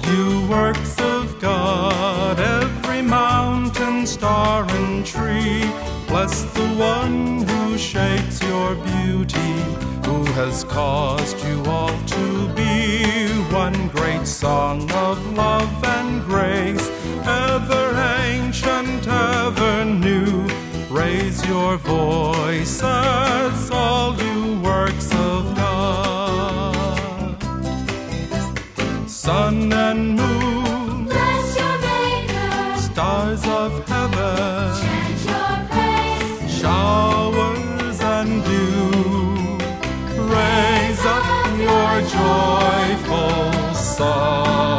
You works of God, every mountain, star, and tree, bless the one who shapes your beauty, who has caused you all to be one great song of love and grace, ever ancient, ever new. Raise your voices, all you works of God. Sun and moon, bless your Maker. Stars of heaven, Chant your praise. showers and dew, raise up your joyful song.